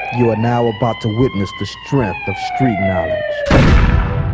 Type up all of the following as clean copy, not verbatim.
You are now about to witness the strength of street knowledge.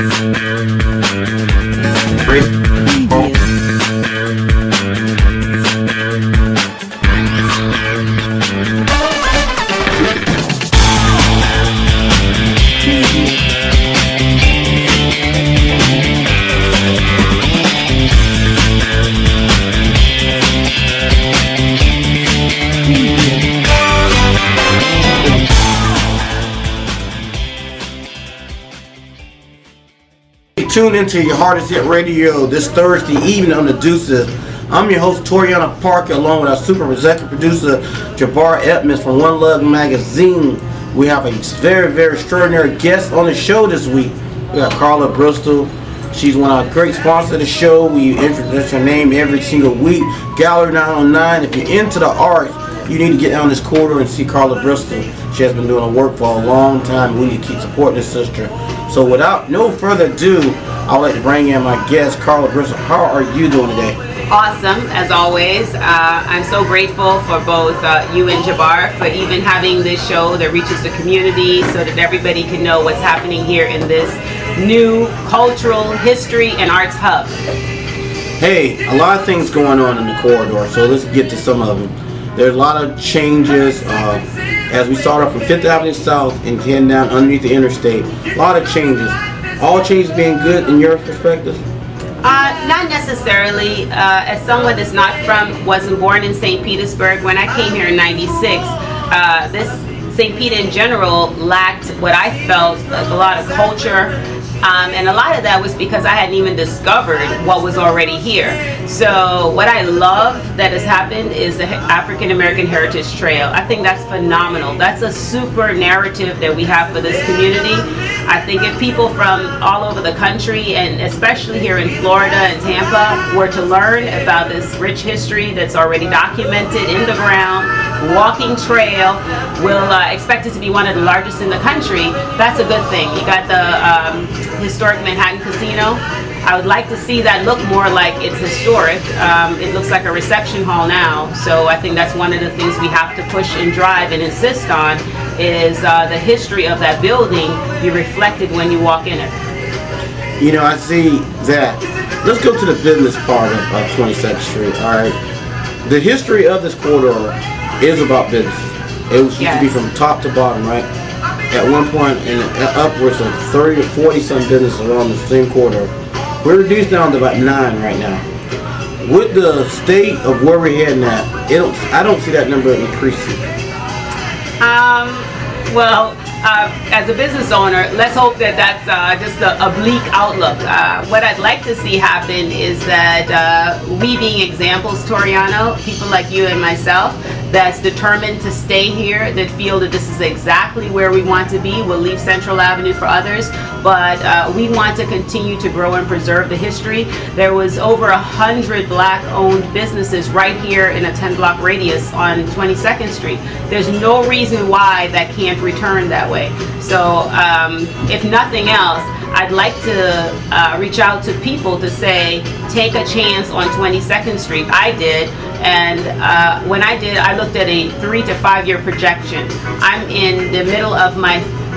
Tune into your Hardest Hit Radio this Thursday evening on the Deuces. I'm your host, Toriana Parker, along with our super executive producer, Jabbar Edmonds from One Love Magazine. We have a very, very extraordinary guest on the show this week. We got Carla Bristol. She's one of our great sponsors of the show. We introduce her name every single week. Gallery 909. If you're into the arts, you need to get down this corridor and see Carla Bristol. She has been doing her work for a long time. We need to keep supporting this sister. So without no further ado, I'd like to bring in my guest, Carla Bristol. How are you doing today? Awesome, as always. I'm so grateful for both you and Jabbar for even having this show that reaches the community so that everybody can know what's happening here in this new cultural history and arts hub. Hey, a lot of things going on in the corridor, so let's get to some of them. There's a lot of changes as we start off from 5th Avenue South and heading down underneath the interstate. A lot of changes. All changes being good in your perspective? Not necessarily. As someone that's wasn't born in St. Petersburg, when I came here in '96, this St. Pete in general lacked what I felt a lot of culture. And a lot of that was because I hadn't even discovered what was already here. So what I love that has happened is the African American Heritage Trail. I think that's phenomenal. That's a super narrative that we have for this community. I think if people from all over the country, and especially here in Florida and Tampa, were to learn about this rich history that's already documented in the ground, walking trail, we'll expect it to be one of the largest in the country. That's a good thing. You got the historic Manhattan Casino. I would like to see that look more like it's historic. It looks like a reception hall now. So I think that's one of the things we have to push and drive and insist on is the history of that building be reflected when you walk in it. You know, I see that. Let's go to the business part of 22nd Street, all right? The history of this corridor is about business. It used to be from top to bottom, right? At one point, and upwards of 30 to 40 some businesses around the same corridor. We're reduced down to about 9 right now. With the state of where we're heading at, I don't see that number increasing. As a business owner, let's hope that that's just a bleak outlook. What I'd like to see happen is that we being examples, Toriano, people like you and myself, that's determined to stay here, that feel that this is exactly where we want to be. We'll leave Central Avenue for others, but we want to continue to grow and preserve the history. There was over 100 black-owned businesses right here in a 10-block radius on 22nd Street. There's no reason why that can't return that way. So if nothing else, I'd like to reach out to people to say, take a chance on 22nd Street. I did, and when I did, I looked at a 3 to 5 year projection. I'm in the middle of my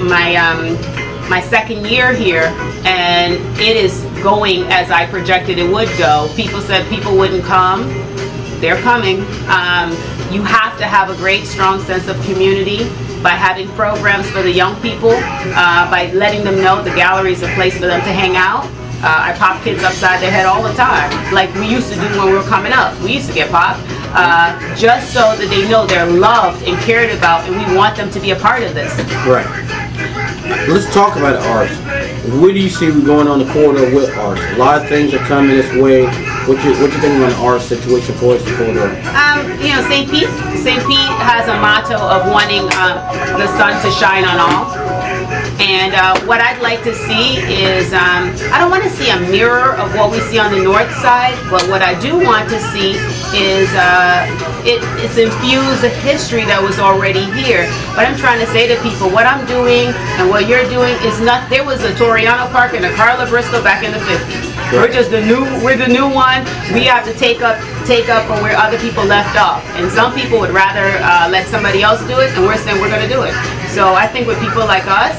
second year here, and it is going as I projected it would go. People said people wouldn't come. They're coming. You have to have a great, strong sense of community by having programs for the young people, by letting them know the gallery is a place for them to hang out. I pop kids upside their head all the time, like we used to do when we were coming up. We used to get popped, just so that they know they're loved and cared about, and we want them to be a part of this. Right. Let's talk about arts. What do you see going on the corridor with arts? A lot of things are coming this way. What you think about the art situation for the corridor? St. Pete has a motto of wanting the sun to shine on all. And what I'd like to see is, I don't want to see a mirror of what we see on the north side, but what I do want to see is it's infused a history that was already here. But I'm trying to say to people, what I'm doing and what you're doing is not, there was a Toriano Park and a Carla Bristol back in the 50s. We're just we're the new one. We have to take up from where other people left off. And some people would rather let somebody else do it, and we're saying we're going to do it. So I think with people like us,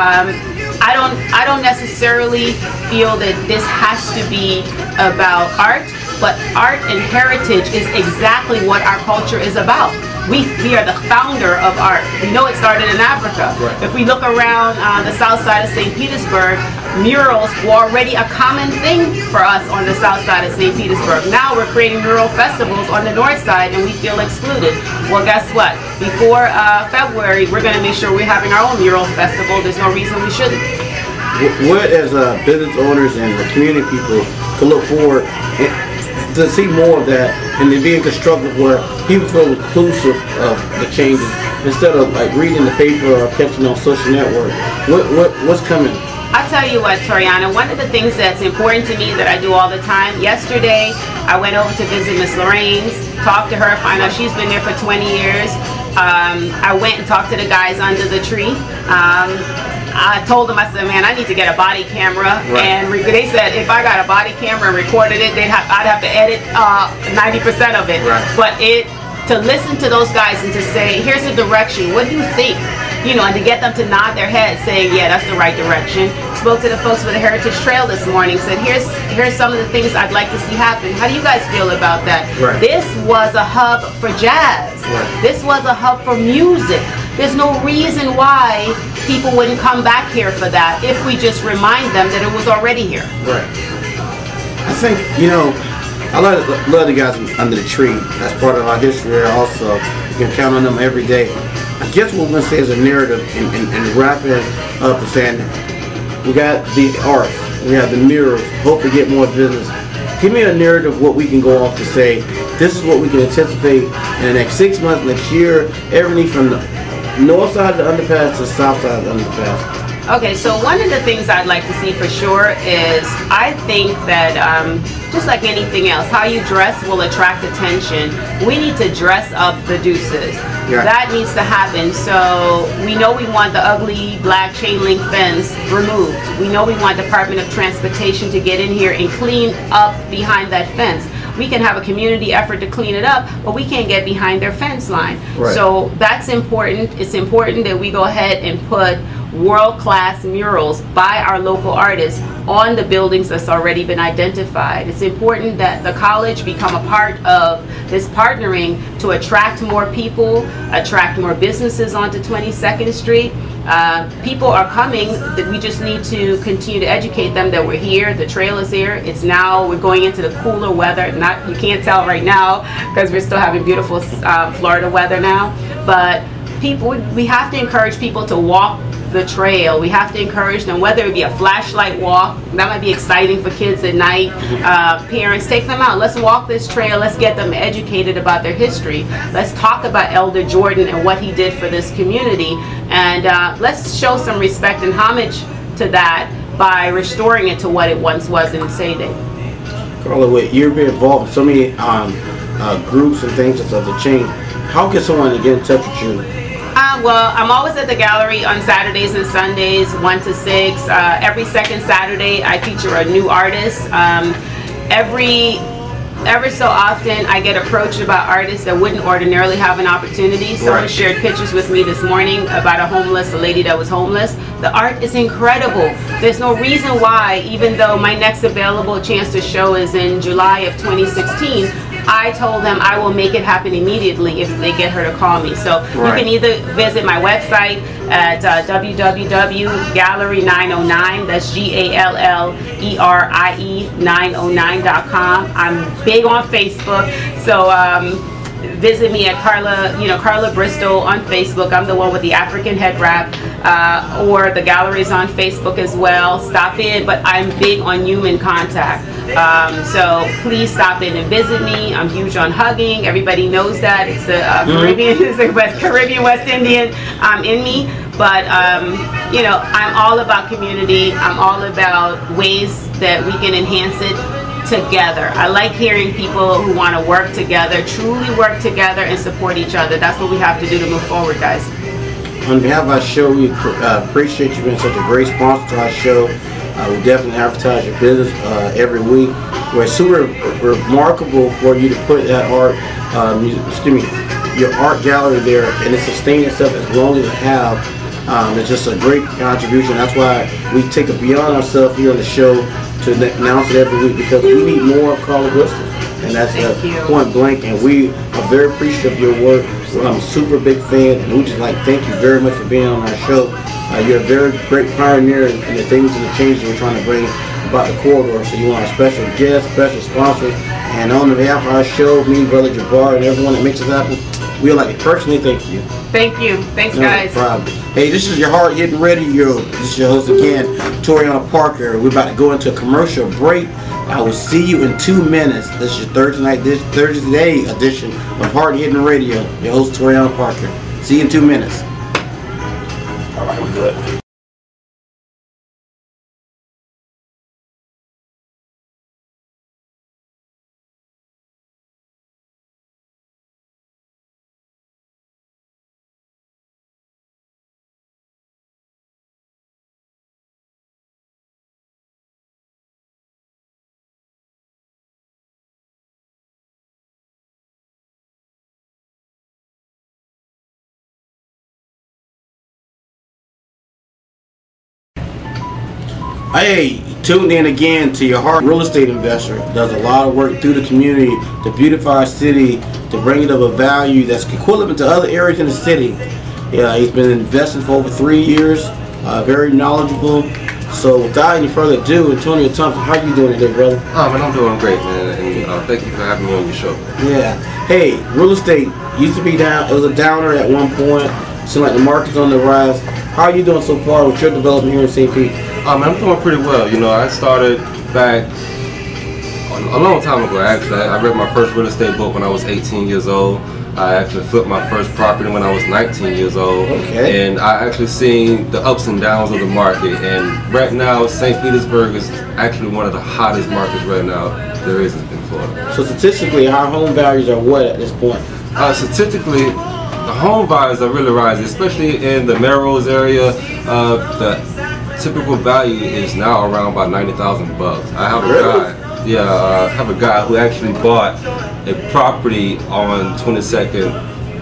I don't necessarily feel that this has to be about art, but art and heritage is exactly what our culture is about. We are the founder of art. We know it started in Africa. Right. If we look around the south side of St. Petersburg, murals were already a common thing for us on the south side of St. Petersburg. Now we're creating mural festivals on the north side and we feel excluded. Well, guess what? Before February, we're going to make sure we're having our own mural festival. There's no reason we shouldn't. What as business owners and the community people can look forward to see more of that and then being constructive where people feel inclusive of the changes instead of like reading the paper or catching on social network. What's coming? I'll tell you what, Toriana, one of the things that's important to me that I do all the time, yesterday I went over to visit Miss Lorraine's, talked to her, find out she's been there for 20 years. I went and talked to the guys under the tree. I told them, I said, man, I need to get a body camera. Right. And they said if I got a body camera and recorded it, I'd have to edit 90% of it. Right. But to listen to those guys and to say, here's the direction, what do you think? You know, and to get them to nod their head saying, yeah, that's the right direction. Spoke to the folks with the Heritage Trail this morning, said, here's some of the things I'd like to see happen. How do you guys feel about that? Right. This was a hub for jazz. Right. This was a hub for music. There's no reason why people wouldn't come back here for that if we just remind them that it was already here. Right. I think, I love the guys under the tree. That's part of our history also. You can count on them every day. I guess what we're going to say is a narrative and wrapping up and saying we got the art, we have the murals, hope to get more business. Give me a narrative of what we can go off to say, this is what we can anticipate in the next 6 months, next year, everything from the north side of the underpass to the south side of the underpass. Okay, so one of the things I'd like to see for sure is I think that just like anything else, how you dress will attract attention. We need to dress up the Deuces. Yeah. That needs to happen. So we know we want the ugly black chain link fence removed. We know we want Department of Transportation to get in here and clean up behind that fence. We can have a community effort to clean it up, but we can't get behind their fence line. Right. So that's important. It's important that we go ahead and put world-class murals by our local artists on the buildings that's already been identified. It's important that the college become a part of this partnering to attract more people, attract more businesses onto 22nd Street. People are coming, that we just need to continue to educate them that we're here, the trail is here. It's now, we're going into the cooler weather. You can't tell right now because we're still having beautiful Florida weather now. But we have to encourage people to walk the trail. We have to encourage them, whether it be a flashlight walk, that might be exciting for kids at night. Parents, take them out. Let's walk this trail. Let's get them educated about their history. Let's talk about Elder Jordan and what he did for this community. And let's show some respect and homage to that by restoring it to what it once was in Sayday. Carla, you've been involved in so many groups and things of the chain. How can someone get in touch with you? Well, I'm always at the gallery on Saturdays and Sundays, 1 to 6. Every second Saturday, I feature a new artist. Every so often, I get approached about artists that wouldn't ordinarily have an opportunity. Someone shared pictures with me this morning about a lady that was homeless. The art is incredible. There's no reason why, even though my next available chance to show is in July of 2016, I told them I will make it happen immediately if they get her to call me. So you can either visit my website at www.gallery909, that's GALLERIE909.com. I'm big on Facebook, so visit me at Carla Bristol on Facebook. I'm the one with the African head wrap, or the gallery's on Facebook as well. Stop in, but I'm big on human contact. So please stop in and visit me. I'm huge on hugging. Everybody knows that. It's the Caribbean West Indian in me. But I'm all about community. I'm all about ways that we can enhance it together. I like hearing people who want to work together, truly work together and support each other. That's what we have to do to move forward, guys. On behalf of our show, we appreciate you being such a great sponsor to our show. We definitely advertise your business every week. We're super remarkable for you to put that art, your art gallery there, and it sustains itself as long as it have. It's just a great contribution. That's why we take it beyond ourselves here on the show to announce it every week, because we need more Carla Bristol. And that's point blank, and we are very appreciative of your work. I'm a super big fan, and we just like thank you very much for being on our show. You're a very great pioneer in the things and the changes we're trying to bring about the corridor. So you want our special guest, special sponsor, and on behalf of our show, me, Brother Jabbar, and everyone that makes it happen, we'd like to personally thank you. Thank you. Thanks, guys. No problem. Hey, this is your Hard Hitting Radio. This is your host again, Toriana Parker. We're about to go into a commercial break. I will see you in 2 minutes. This is your Thursday edition of Hard Hitting Radio. Your host, Toriana Parker. See you in 2 minutes. All right, we're good. Hey, tuned in again to your Heart Real Estate Investor. Does a lot of work through the community to beautify our city, to bring it up a value that's equivalent to other areas in the city. Yeah, he's been investing for over 3 years, very knowledgeable. So without any further ado, Antonio Thompson, how you doing today, brother? Oh man, I'm doing great, man, and thank you for having me on your show. Yeah. Hey, real estate used to be down. It was a downer at one point. Seems like the market's on the rise. How are you doing so far with your development here in St. Pete? Man, I'm doing pretty well. You know, I started back a long time ago, actually. I read my first real estate book when I was 18 years old. I actually flipped my first property when I was 19 years old. Okay. And I actually seen the ups and downs of the market. And right now, St. Petersburg is actually one of the hottest markets right now there is in Florida. So statistically, our home values are what at this point? Statistically, the home values are really rising, especially in the Melrose area. The typical value is now around about $90,000 bucks. I have a guy. Yeah, I have a guy who actually bought a property on 22nd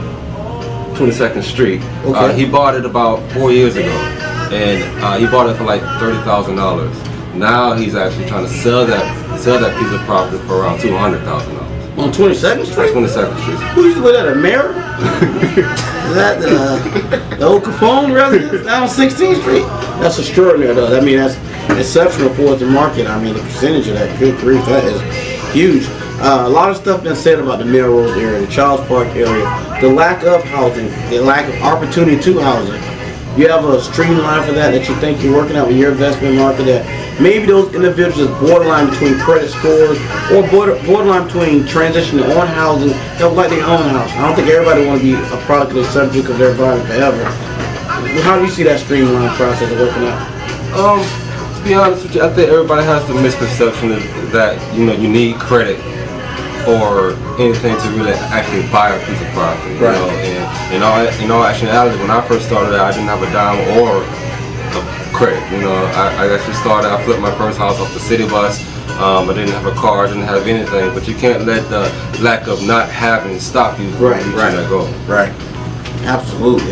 Street. Okay. He bought it about 4 years ago, and he bought it for like $30,000. Now he's actually trying to sell that piece of property for around $200,000. On 22nd Street? 22nd Street. Who used to live at, a mayor? Is that the old Capone residence down on 16th Street? That's extraordinary, though. I mean, that's exceptional for the market. I mean, the percentage of that, good grief, that is huge. A lot of stuff been said about the Melrose area, the Charles Park area, the lack of housing, the lack of opportunity to housing. You have a streamline for that you think you're working out with your investment market that maybe those individuals borderline between credit scores or borderline between transitioning on housing that would like their own house. I don't think everybody want to be a product of the subject because they're buying forever. How do you see that streamline process of working out? To be honest with you, I think everybody has the misconception that you need credit or anything to really actually buy a piece of property. Right. You know, and in all actuality, when I first started out, I didn't have a dime or a credit. You know, I actually started. I flipped my first house off the city bus. I didn't have a car. I didn't have anything. But you can't let the lack of not having stop you from reaching that goal. Right. Absolutely.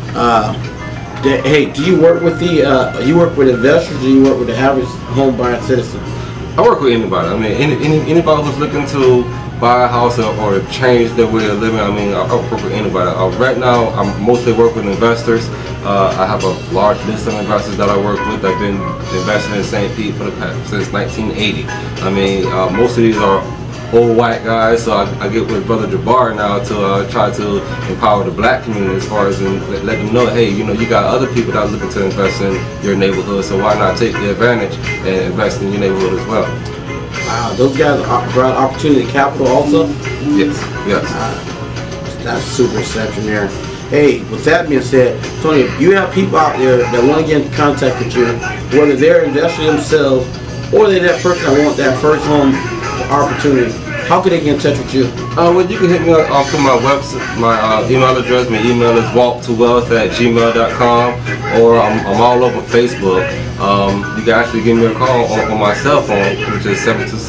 Hey, do you work with you work with investors, or do you work with the average home buying citizen? I work with anybody. I mean, anybody who's looking to buy a house or change their way of living. I mean, I work with anybody. Right now, I'm mostly work with investors. I have a large list of investors that I work with. I've been investing in St. Pete since 1980. I mean, most of these are old white guys, so I get with Brother Jabbar now to try to empower the black community as far as let them know, hey, you got other people that are looking to invest in your neighborhood, so why not take the advantage and invest in your neighborhood as well. Wow, those guys provide opportunity capital also? Yes. That's super exceptional there. Hey, with that being said, Tony, you have people out there that want to get in contact with you, whether they're investing themselves or they're that person that want that first home opportunity. how can they get in touch with you? Well, you can hit me up through my website, my email address. My email is walktowealth@gmail.com, or I'm all over Facebook. You can actually give me a call on my cell phone, which is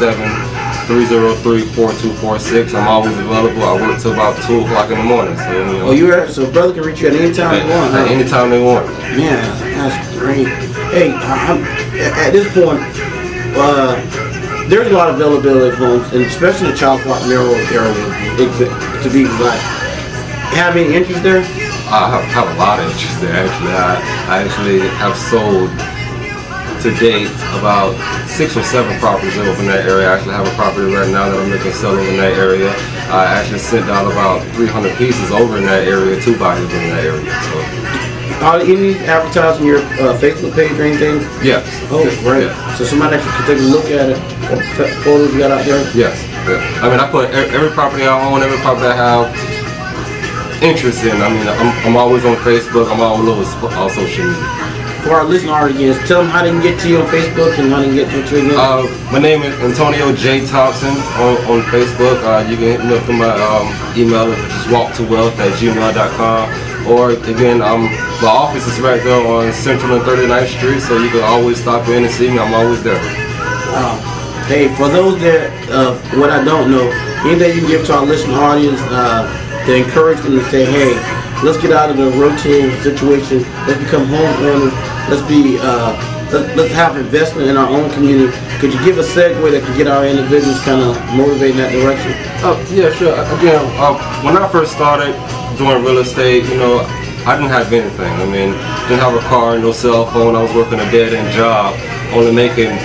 727-303-4246. I'm always available. I work till about 2 o'clock in the morning. So, you know. So brother can reach you at any time they want. At any time they want. Man, that's great. Hey, at this point, there's a lot of availability of homes, and especially the Child Park Melrose area, to be exact. Have any interest there? I have a lot of interest there, actually. I actually have sold to date about 6 or 7 properties over in that area. I actually have a property right now that I'm looking to sell in that area. I actually sent out about 300 pieces over in that area to buyers in that area. So. Are any advertising your Facebook page or anything? Yes. Oh, great. Yes. So somebody actually can take a look at it, what photos you got out there? Yes. Yeah. I mean, I put every property I own, every property I have interest in. I mean, I'm always on Facebook. I'm all over social media. For our listening audience, tell them how they can get to you on Facebook and how they can get to you again. My name is Antonio J. Thompson on Facebook. You can hit me up on my email, which is walktowealth@gmail.com. Or again, my office is right there on Central and 39th Street, so you can always stop in and see me. I'm always there. Wow. Hey, for those that what I don't know, anything you can give to our listening audience to encourage them to say, hey, let's get out of the routine situation. Let's become homeowners. Let's have investment in our own community. Could you give a segue that could get our individuals kind of motivated in that direction? Yeah, sure. Again, when I first started doing real estate, you know, I didn't have anything. I mean, didn't have a car, no cell phone. I was working a dead-end job, only making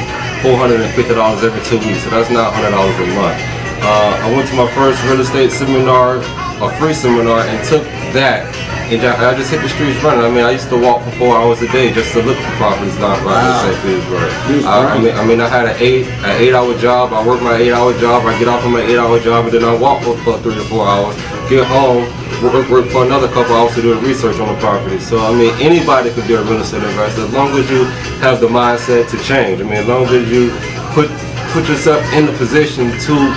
$450 every 2 weeks. So that's not $100 a month. I went to my first real estate seminar, a free seminar, and took that. And I just hit the streets running. I mean, I used to walk for 4 hours a day just to look for properties down right in St. Petersburg. I mean, I had an 8-hour job. I worked my 8-hour job. I get off of my 8-hour job, and then I walk for 3 to 4 hours. Get home, work for another couple hours to do research on the property. So I mean, anybody could be a real estate investor as long as you have the mindset to change. I mean, as long as you put yourself in the position to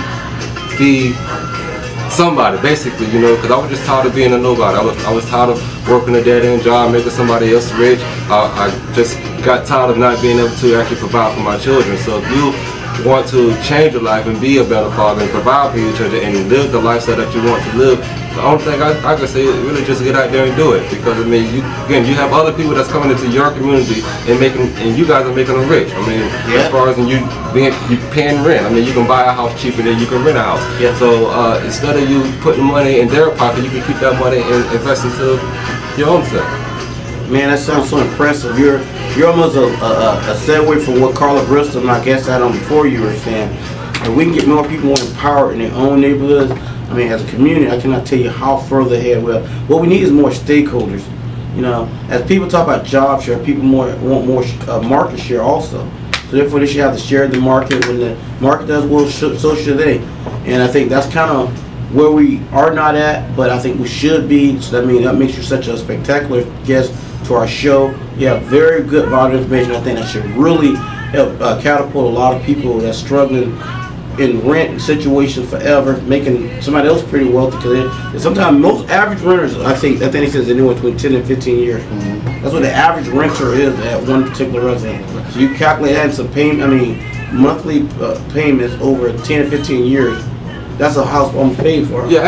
be somebody, basically, you know, because I was just tired of being a nobody. I was tired of working a dead-end job, making somebody else rich. I just got tired of not being able to actually provide for my children. So if you want to change your life and be a better father and provide for your children and live the lifestyle that you want to live, the only thing I can say is really just get out there and do it. Because I mean, you have other people that's coming into your community and you guys are making them rich. I mean, as far as you paying rent, I mean, you can buy a house cheaper than you can rent a house. Yeah. So instead of you putting money in their pocket, you can keep that money and invest into your own self. Man, that sounds so impressive. You're almost a segue from what Carla Bristol, my guest, had on before you were saying. And we can get more people more empowered in their own neighborhoods. I mean, as a community, I cannot tell you how further ahead we are. What we need is more stakeholders. You know, as people talk about job share, people want more market share also. So therefore, they should have to share the market. When the market does well, so should they. And I think that's kind of where we are not at, but I think we should be. So that makes you such a spectacular guest to our show. You have very good body information. I think that should really help catapult a lot of people that's struggling in rent situations forever, making somebody else pretty wealthy. Because sometimes most average renters, I think he says anywhere between 10 and 15 years. Mm-hmm. That's what the average renter is at one particular residence. So you calculate that some payment, monthly payments over 10 and 15 years. That's a house almost paid for. Yeah,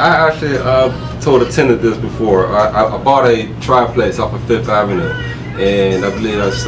I told a tenant this before. I bought a triplex off of 5th Avenue, and I believe that's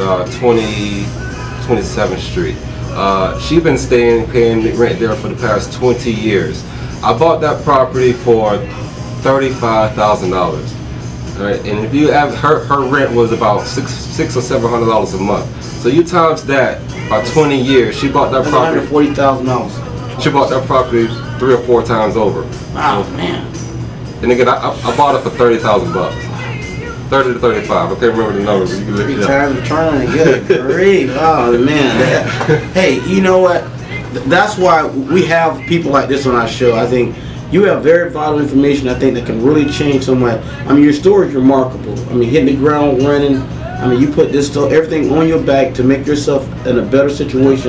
27th Street. She's been paying rent there for the past 20 years. I bought that property for $35,000. Right, and if you have her rent was about $600 or $700 a month. So you times that by 20 years, she bought that property. $140,000. She bought that property 3 or 4 times over. Wow, man. And again, I bought it for $30,000. 30 to 35. I can't remember the numbers. You can look it up. Times returning, good grief. Oh man. Hey, you know what? That's why we have people like this on our show. I think you have very vital information. I think that can really change someone. I mean, your story is remarkable. I mean, hitting the ground running. I mean, you put everything on your back to make yourself in a better situation.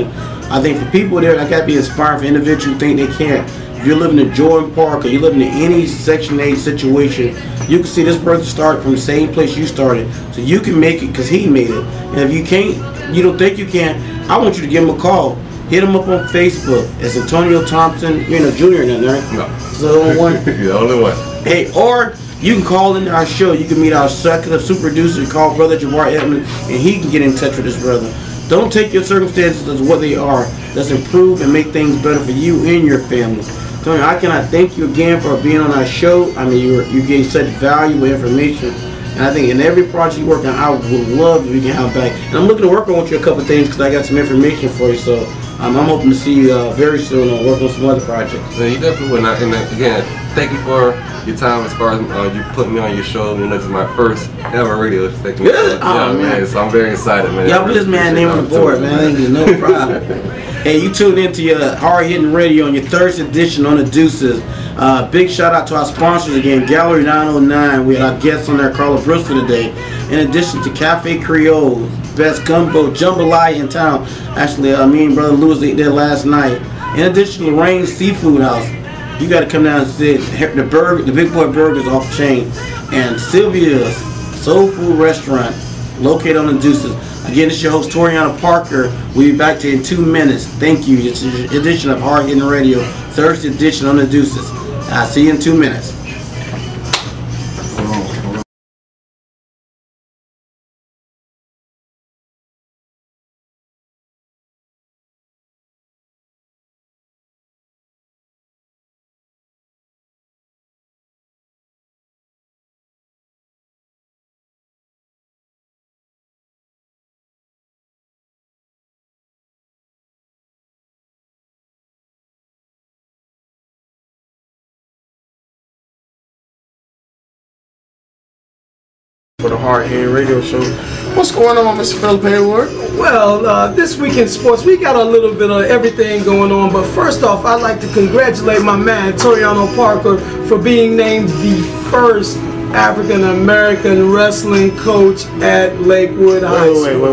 I think for people there, that got to be inspiring for individuals who think they can't. If you're living in Jordan Park or you're living in any Section 8 situation, you can see this person started from the same place you started. So you can make it because he made it. And if you can't, you don't think you can, I want you to give him a call. Hit him up on Facebook. It's Antonio Thompson, Jr. in there, right? No. It's the only one. The only one. Hey, or you can call into our show. You can meet our executive super producer, call Brother Jabbar Edmonds, and he can get in touch with his brother. Don't take your circumstances as what they are. Let's improve and make things better for you and your family. Tony, I cannot thank you again for being on our show. I mean, you gave such valuable information. And I think in every project you work on, I would love if we can have back. And I'm looking to work on with you a couple of things because I got some information for you. So I'm hoping to see you very soon and work on some other projects. Man, you definitely will. And again, thank you for your time as far as you putting me on your show. This is my first ever radio segment. Good. Man. So I'm very excited, man. Y'all put this man name on the board, man. I think no problem. Hey, you tuned into your Hard Hitting Radio on your Thursday edition on the Deuces. Big shout out to our sponsors again, Gallery 909. We had our guests on there, Carla Brewster today. In addition to Cafe Creole, best gumbo jambalaya in town. Actually, me and Brother Lewis ate there last night. In addition to Lorraine's Seafood House. You got to come down and see the Big Boy Burgers off the chain. And Sylvia's Soul Food Restaurant, located on the Deuces. Again, this is your host, Toriana Parker. We'll be back to you in 2 minutes. Thank you. It's an edition of Hard Hitting Radio, Thursday edition on the Deuces. I'll see you in 2 minutes. For the Hard Hitting Radio Show. What's going on, Mr. Philip Hayward? Well, this week in sports, we got a little bit of everything going on. But first off, I'd like to congratulate my man, Toriano Parker, for being named the first African-American wrestling coach at Lakewood High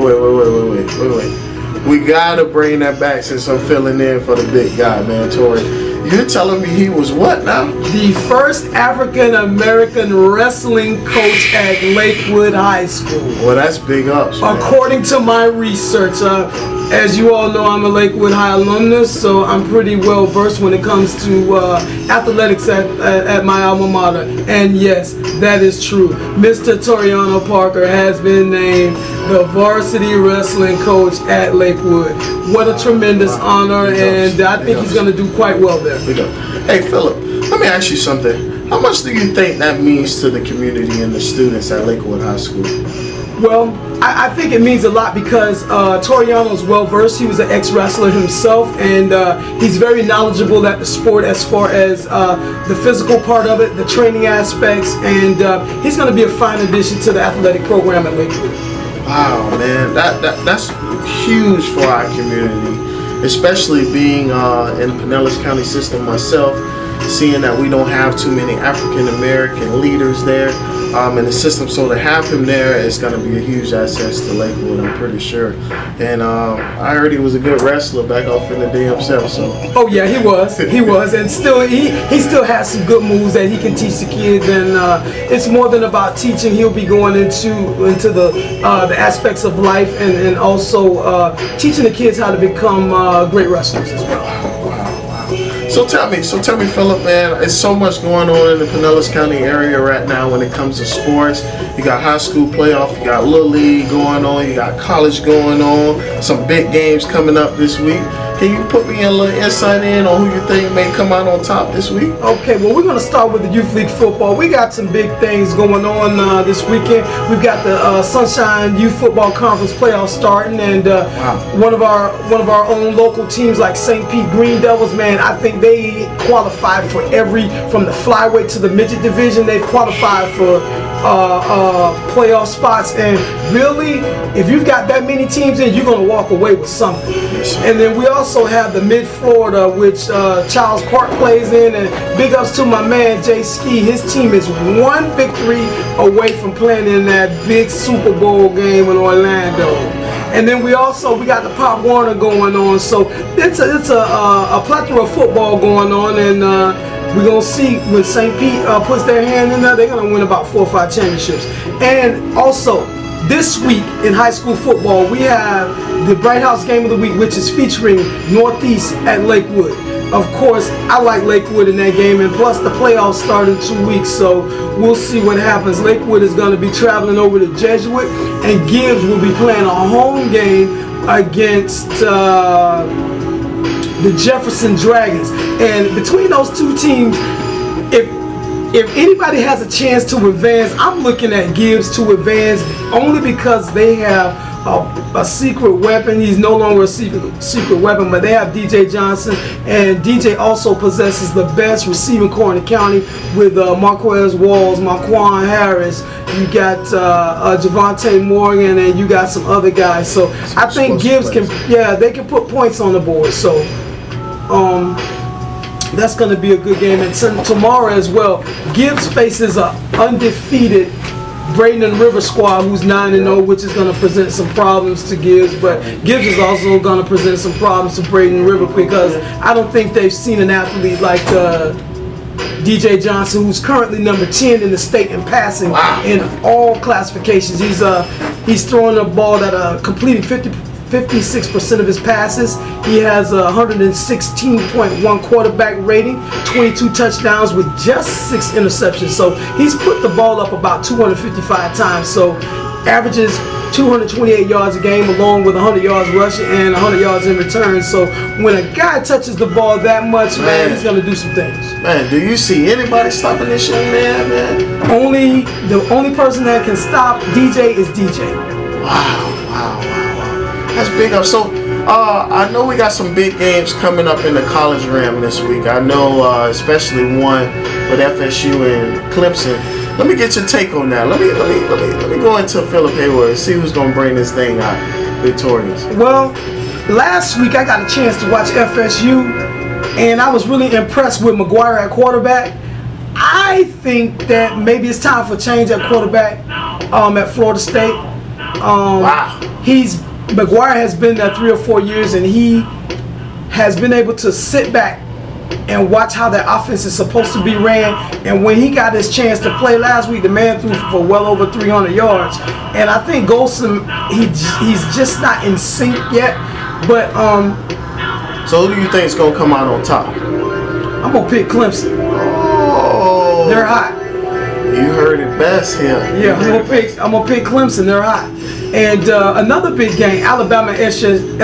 School. Wait. We gotta bring that back since I'm filling in for the big guy, man, Tori. You're telling me he was what now? The first African-American wrestling coach at Lakewood High School. Well, that's big ups, man. According to my research, as you all know, I'm a Lakewood High alumnus, so I'm pretty well versed when it comes to athletics at my alma mater. And yes, that is true. Mr. Toriano Parker has been named the varsity wrestling coach at Lakewood. What a tremendous honor, and I think he's going to do quite well there. Hey, Philip, let me ask you something. How much do you think that means to the community and the students at Lakewood High School? Well, I think it means a lot because Toriano's well versed. He was an ex-wrestler himself, and he's very knowledgeable at the sport as far as the physical part of it, the training aspects, and he's going to be a fine addition to the athletic program at Lakewood. Wow, man, that's huge for our community, especially being in the Pinellas County system myself, seeing that we don't have too many African American leaders there in the system. So to have him there is going to be a huge asset to Lakewood, I'm pretty sure. And I heard he was a good wrestler back off in the day himself. So. Oh yeah, he was, and still he still has some good moves that he can teach the kids. And it's more than about teaching. He'll be going into the aspects of life and also teaching the kids how to become great wrestlers as well. So tell me, Philip, man, there's so much going on in the Pinellas County area right now when it comes to sports. You got high school playoff, you got Little League going on, you got college going on, some big games coming up this week. Can you put me a little insight in on who you think may come out on top this week? Okay, well, we're going to start with the Youth League football. We got some big things going on this weekend. We've got the Sunshine Youth Football Conference playoffs starting, and one of our own local teams like St. Pete Green Devils, man, I think they qualified for from the flyweight to the midget division. They've qualified for playoff spots, and really, if you've got that many teams in, you're going to walk away with something. And then we also have the Mid-Florida, which Charles Park plays in, and big ups to my man Jay Ski. His team is one victory away from playing in that big Super Bowl game in Orlando. And then we got the Pop Warner going on. So it's a plethora of football going on, and we're gonna see when St. Pete puts their hand in there, they're gonna win about 4 or 5 championships. And also this week in high school football, we have the Bright House Game of the Week, which is featuring Northeast at Lakewood. Of course, I like Lakewood in that game, and plus the playoffs start in 2 weeks, so we'll see what happens. Lakewood is going to be traveling over to Jesuit, and Gibbs will be playing a home game against the Jefferson Dragons. And between those two teams, if anybody has a chance to advance, I'm looking at Gibbs to advance only because they have a secret weapon. He's no longer a secret weapon, but they have DJ Johnson, and DJ also possesses the best receiving corps in the county with Marquez Walls, Marquand Harris. You got Javante Morgan, and you got some other guys. So I think Gibbs they can put points on the board. So that's going to be a good game. And tomorrow as well, Gibbs faces an undefeated Braden River squad who's 9-0, which is going to present some problems to Gibbs, but Gibbs is also going to present some problems to Braden River because I don't think they've seen an athlete like DJ Johnson, who's currently number 10 in the state in passing in all classifications. He's throwing the ball that completing 56% of his passes. He has a 116.1 quarterback rating, 22 touchdowns with just 6 interceptions. So he's put the ball up about 255 times. So averages 228 yards a game along with 100 yards rushing and 100 yards in return. So when a guy touches the ball that much, man, he's going to do some things. Man, do you see anybody stopping this young man, The only person that can stop DJ is DJ. Wow. That's big up. So I know we got some big games coming up in the college realm this week. I know especially one with FSU and Clemson. Let me get your take on that. Let me go into Philip Haywood and see who's gonna bring this thing out victorious. Well, last week I got a chance to watch FSU, and I was really impressed with McGuire at quarterback. I think that maybe it's time for change at quarterback at Florida State. McGuire has been there 3 or 4 years, and he has been able to sit back and watch how that offense is supposed to be ran. And when he got his chance to play last week, the man threw for well over 300 yards. And I think Golson, he's just not in sync yet. But so who do you think is gonna come out on top? I'm gonna pick Clemson. Oh, they're hot. You heard it best here. Yeah, I'm gonna pick Clemson. They're hot. And another big game, Alabama LSU.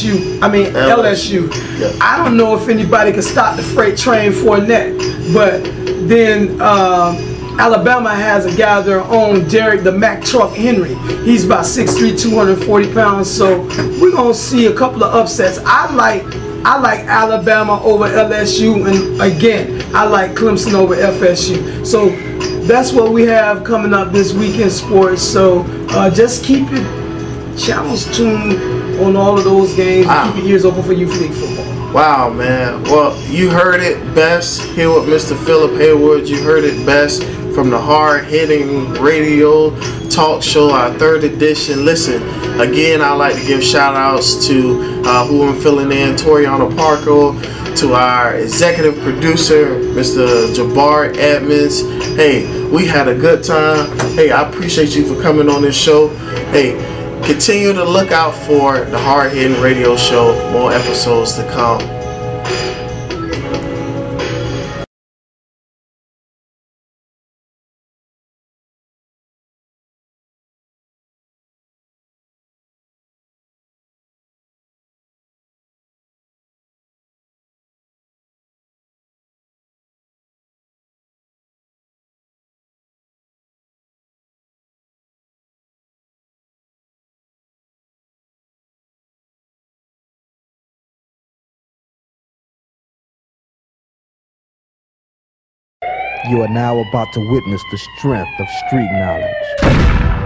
Yeah. I don't know if anybody can stop the freight train Fournette, but then Alabama has a guy of their own, Derek the Mack Truck Henry. He's about 6'3", 240 pounds. So we're gonna see a couple of upsets. I like Alabama over LSU, and again, I like Clemson over FSU. So that's what we have coming up this week in sports. So just keep your channels tuned on all of those games. Wow. Keep your ears open for youth league football. Wow, man. Well, you heard it best here with Mr. Philip Haywood. You heard it best from the hard-hitting radio talk show, our 3rd edition. Listen, again, I'd like to give shout-outs to who I'm filling in, Toriana Parker, to our executive producer, Mr. Jabbar Edmonds. Hey, we had a good time. Hey, I appreciate you for coming on this show. Hey, continue to look out for the Hard Hitting Radio Show. More episodes to come. You are now about to witness the strength of street knowledge.